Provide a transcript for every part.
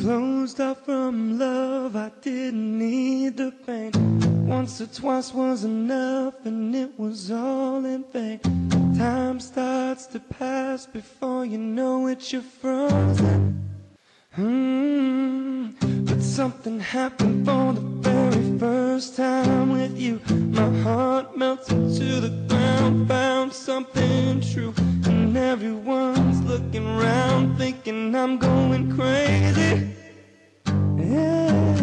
closed off from love, I didn't need the pain. Once or twice was enough, and it was all in vain. Time starts to pass before you know it, you're frozen. But something happened for the very first time with you. My heart melted to the ground, found something true. And everyone's looking around, thinking I'm going crazy. Yeah.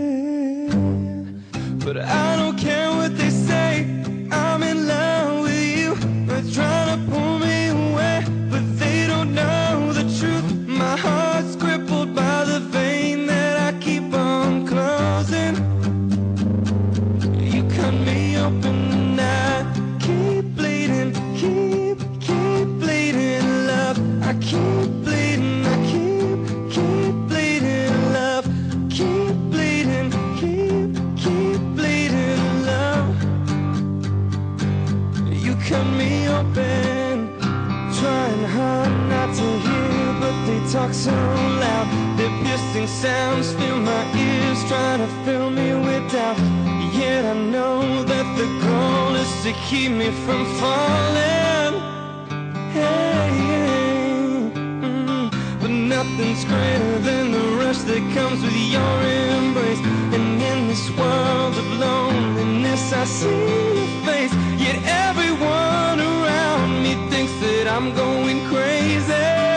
But I don't care what they say, I'm in love with you. They're trying to pull me away, but they don't know the truth. My heart's crippled by the vein that I keep on closing. You cut me open and I keep bleeding, keep bleeding, love. I keep bleeding, I keep bleeding, love. Keep bleeding, keep bleeding, love. You cut me open, trying hard not to hear, but they talk so loud. Their piercing sounds fill my ears, trying to fill me with doubt. Yet I know that the goal is to keep me from falling. Hey, but nothing's greater than the rush that comes with your embrace. And in this world of loneliness, I see your face. Yet everyone around me thinks that I'm going crazy.